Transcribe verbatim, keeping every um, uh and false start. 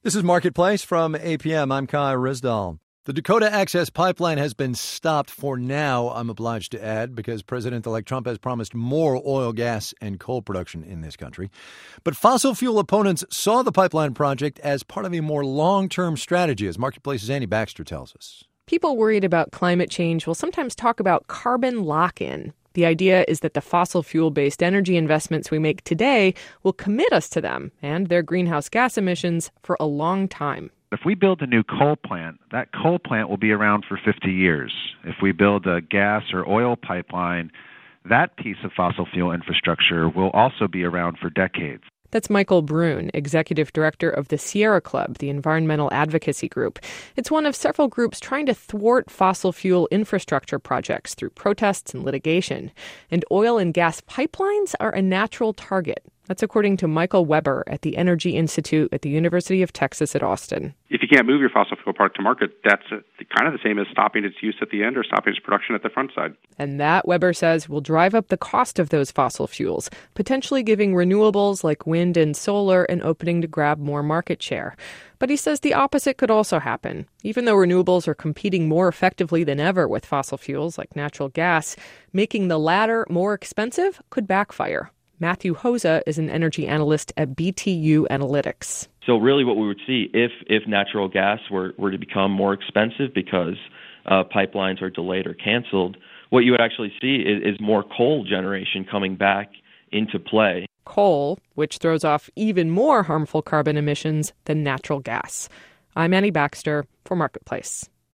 This is Marketplace from A P M. I'm Kai Rizdal. The Dakota Access Pipeline has been stopped for now, I'm obliged to add, because President-elect Trump has promised more oil, gas, and coal production in this country. But fossil fuel opponents saw the pipeline project as part of a more long-term strategy, as Marketplace's Annie Baxter tells us. People worried about climate change will sometimes talk about carbon lock-in. The idea is that the fossil fuel-based energy investments we make today will commit us to them and their greenhouse gas emissions for a long time. If we build a new coal plant, that coal plant will be around for fifty years. If we build a gas or oil pipeline, that piece of fossil fuel infrastructure will also be around for decades. That's Michael Brune, executive director of the Sierra Club, the environmental advocacy group. It's one of several groups trying to thwart fossil fuel infrastructure projects through protests and litigation. And oil and gas pipelines are a natural target. That's according to Michael Weber at the Energy Institute at the University of Texas at Austin. If you can't move your fossil fuel product to market, that's a, kind of the same as stopping its use at the end or stopping its production at the front side. And that, Weber says, will drive up the cost of those fossil fuels, potentially giving renewables like wind and solar an opening to grab more market share. But he says the opposite could also happen. Even though renewables are competing more effectively than ever with fossil fuels like natural gas, making the latter more expensive could backfire. Matthew Hosa is an energy analyst at B T U Analytics. So really what we would see if, if natural gas were, were to become more expensive because uh, pipelines are delayed or canceled, what you would actually see is, is more coal generation coming back into play. Coal, which throws off even more harmful carbon emissions than natural gas. I'm Annie Baxter for Marketplace.